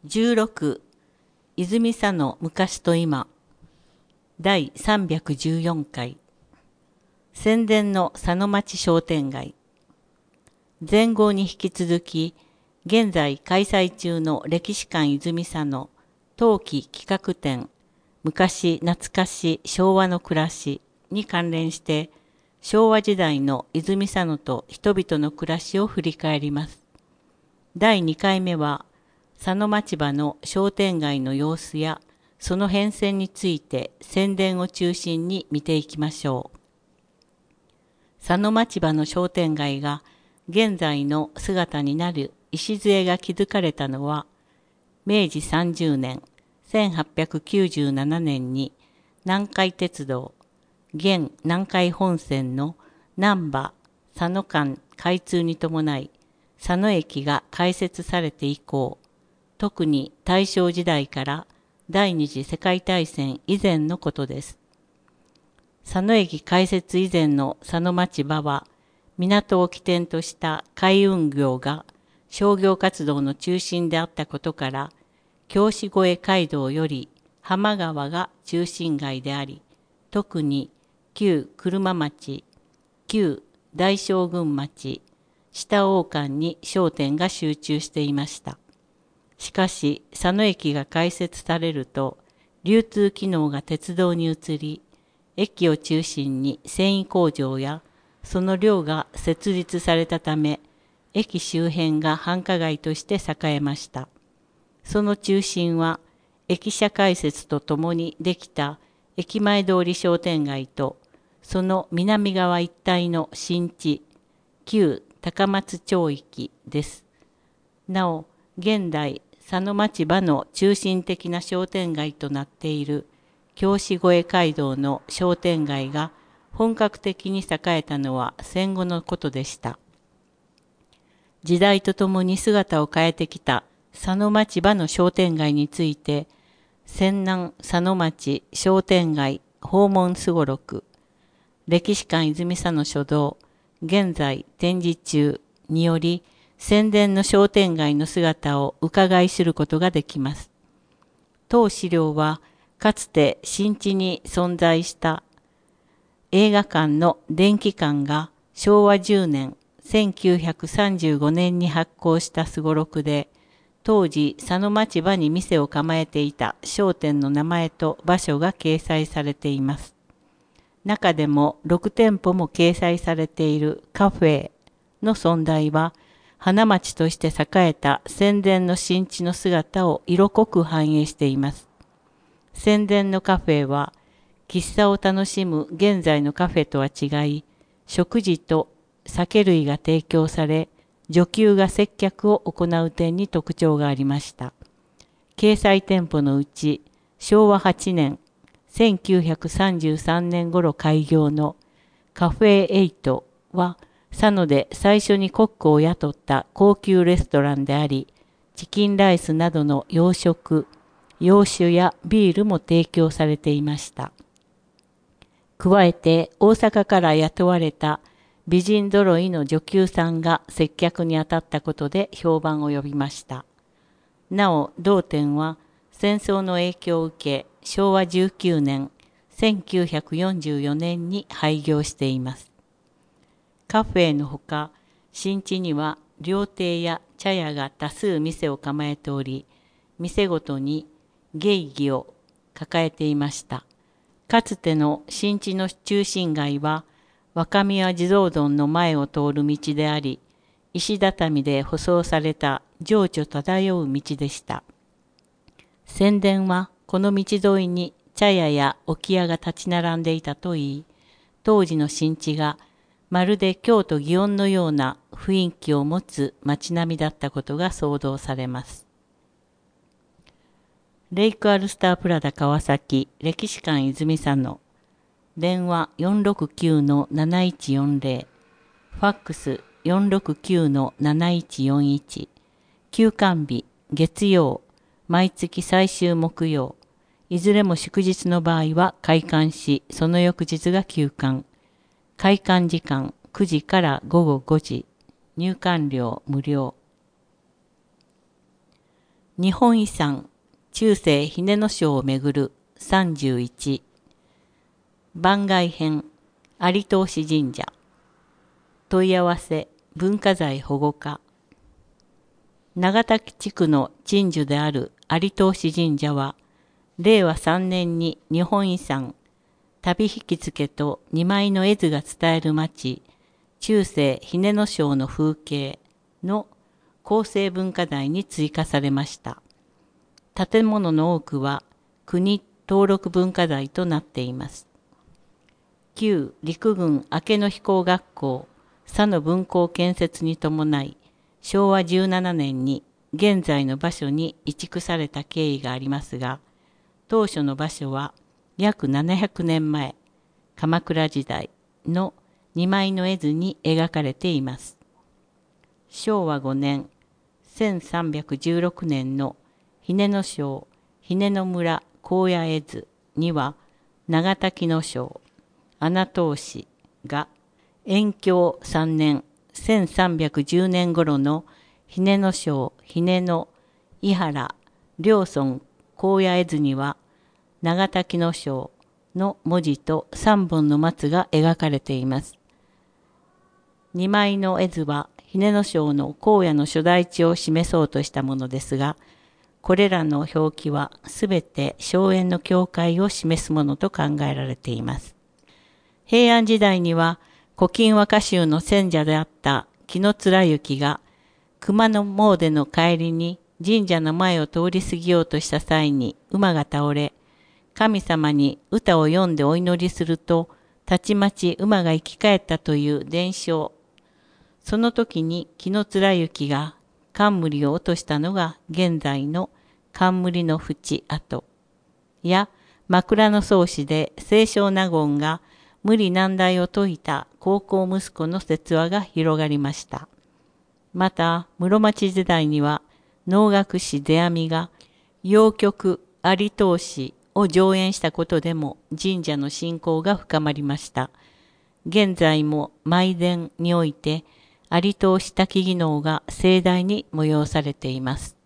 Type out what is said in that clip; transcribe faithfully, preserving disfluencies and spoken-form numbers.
じゅうろく泉佐野昔と今だいさんびゃくじゅうよんかい宣伝の佐野町商店街。前後に引き続き現在開催中の歴史館泉佐野冬季企画展昔懐かし昭和の暮らしに関連して昭和時代の泉佐野と人々の暮らしを振り返ります。だいにかいめは佐野町場の商店街の様子やその変遷について宣伝を中心に見ていきましょう。佐野町場の商店街が現在の姿になる礎が築かれたのはめいじさんじゅうねんせんはっぴゃくきゅうじゅうななねんに南海鉄道現南海本線の難波佐野間開通に伴い佐野駅が開設されて以降、特に大正時代から第二次世界大戦以前のことです。佐野駅開設以前の佐野町場は、港を起点とした海運業が商業活動の中心であったことから、京子越街道より浜川が中心街であり、特に旧車町、旧大将軍町、下大館に商店が集中していました。しかし、佐野駅が開設されると、流通機能が鉄道に移り、駅を中心に繊維工場やその寮が設立されたため、駅周辺が繁華街として栄えました。その中心は、駅舎開設とともにできた駅前通り商店街と、その南側一帯の新地、旧高松町域です。なお、現代、佐野町場の中心的な商店街となっている京子越街道の商店街が本格的に栄えたのは戦後のことでした。時代とともに姿を変えてきた佐野町場の商店街について、泉南佐野町商店街訪問すごろく、歴史館泉佐野書道、現在展示中により宣伝の商店街の姿を伺い知ることができます。当資料はかつて新地に存在した映画館の電気館がしょうわじゅうねんせんきゅうひゃくさんじゅうごねんに発行したすごろくで、当時佐野町場に店を構えていた商店の名前と場所が掲載されています。中でもろくてんぽも掲載されているカフェの存在は、花町として栄えた宣伝の新地の姿を色濃く反映しています。宣伝のカフェは、喫茶を楽しむ現在のカフェとは違い、食事と酒類が提供され、女給が接客を行う点に特徴がありました。掲載店舗のうち、しょうわはちねん、せんきゅうひゃくさんじゅうさんねん頃開業のカフェエイトは、佐野で最初にコックを雇った高級レストランであり、チキンライスなどの洋食、洋酒やビールも提供されていました。加えて大阪から雇われた美人揃いの女給さんが接客に当たったことで評判を呼びました。なお、同店は戦争の影響を受け、しょうわじゅうきゅうねんせんきゅうひゃくよんじゅうよねんに廃業しています。カフェのほか、新地には料亭や茶屋が多数店を構えており、店ごとに芸妓を抱えていました。かつての新地の中心街は、若宮地蔵尊の前を通る道であり、石畳で舗装された情緒漂う道でした。宣伝はこの道沿いに茶屋や置屋が立ち並んでいたといい、当時の新地がまるで京都祇園のような雰囲気を持つ街並みだったことが想像されます。レイクアルスタープラダ川崎歴史館泉佐野、電話 よんろくきゅうのなないちよんぜろ、ファックス よんろくきゅうのなないちよんいち、休館日月曜、毎月最終木曜、いずれも祝日の場合は開館し、その翌日が休館。開館時間くじからごごごじ、入館料無料。 日本遺産中世ひねの章をめぐるさんじゅういち番外編有東市神社問い合わせ文化財保護課長滝地区の鎮守である有東市神社はれいわさんねんに日本遺産旅引付と二枚の絵図が伝える町中世ひねの章の風景の構成文化財に追加されました。建物の多くは国登録文化財となっています。旧陸軍明野飛行学校佐野分校建設に伴いしょうわじゅうななねんに現在の場所に移築された経緯がありますが、当初の場所は約ななひゃくねんまえ、鎌倉時代の二枚の絵図に描かれています。しょうわごねん、せんさんびゃくじゅうろくねんのひねの章、ひねの村荒野絵図には、長滝の章、穴通しが、延享さんねん、せんさんびゃくじゅうねん頃のひねの章、ひねの伊原、両村荒野絵図には、長滝の章の文字とさんぼんの松が描かれています。二枚の絵図は、ひねの章の荒野の所在地を示そうとしたものですが、これらの表記はすべて荘園の境界を示すものと考えられています。平安時代には、古今和歌集の選者であった紀貫之が、熊野詣の帰りに神社の前を通り過ぎようとした際に馬が倒れ、神様に歌を読んでお祈りすると、たちまち馬が生き返ったという伝承。その時に紀貫之が冠を落としたのが現在の冠の淵跡や枕草子で清少納言が無理難題を解いた高校息子の説話が広がりました。また室町時代には能楽師世阿弥が謡曲有東市を上演したことでも神社の信仰が深まりました。現在も舞殿において有東市滝技能が盛大に催されています。